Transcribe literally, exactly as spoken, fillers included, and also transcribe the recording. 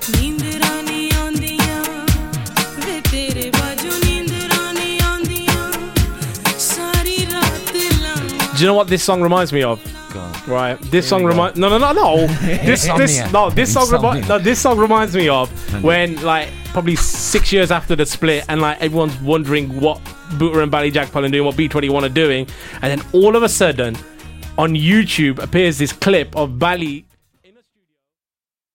Do you know what this song reminds me of? God. Right, this Here song reminds no, no, no, no. This, this, no, this song, remi- no, this song reminds me of when, like, probably six years after the split, and like everyone's wondering what Booter and Ballyjackpal are doing, what B twenty-one are doing, and then all of a sudden, on YouTube appears this clip of Bally